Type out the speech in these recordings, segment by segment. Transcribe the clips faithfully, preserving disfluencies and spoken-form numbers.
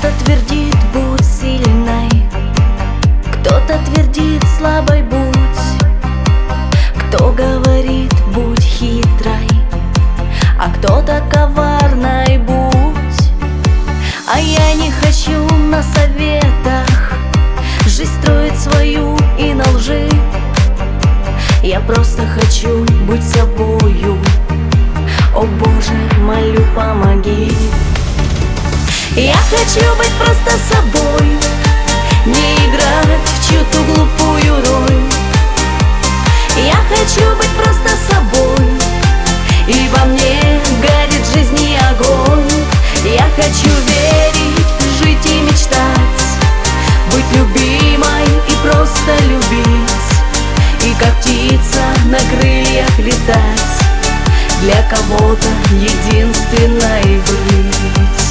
Кто-то твердит: будь сильной, кто-то твердит: слабой будь, кто говорит: будь хитрой, а кто-то коварной будь. А я не хочу на советах жизнь строить свою и на лжи. Я просто хочу быть собою. О Боже, молю, помоги. Я хочу быть просто собой, не играть в чью-то глупую роль. Я хочу быть просто собой, и во мне горит в жизни огонь. Я хочу верить, жить и мечтать, быть любимой и просто любить, и как птица на крыльях летать, для кого-то единственной быть.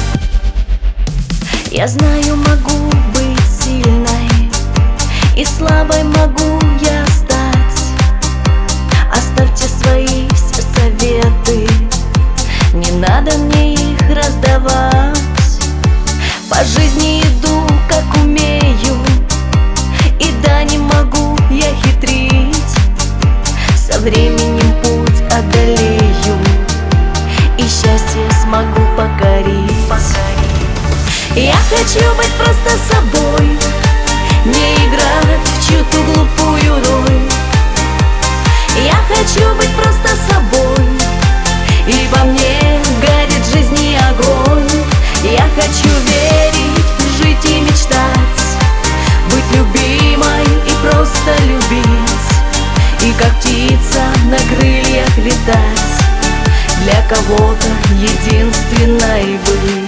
Я знаю, могу быть сильной, и слабой могу я стать. Оставьте свои все советы, не надо мне их раздавать. По жизни иду, как умею, и да, не могу я хитрить. Со временем путь одолею, и счастье смогу покорить. Я хочу быть просто собой, не играть в чью-то глупую роль. Я хочу быть просто собой, и во мне горит в жизни огонь. Я хочу верить, жить и мечтать, быть любимой и просто любить, и как птица на крыльях летать, для кого-то единственной быть.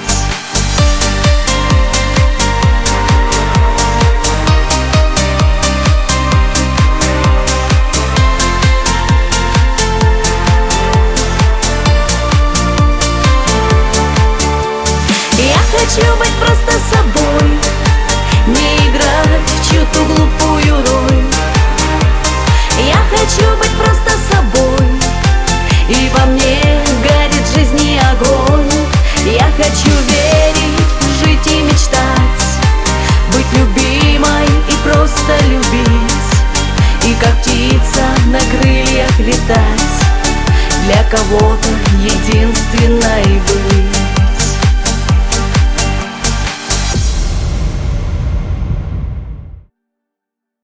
Хочу быть просто собой, не играть в чью-то глупую роль. Я хочу быть просто собой, и во мне горит в жизни огонь. Я хочу верить, жить и мечтать, быть любимой и просто любить, и как птица на крыльях летать, для кого-то единственной быть.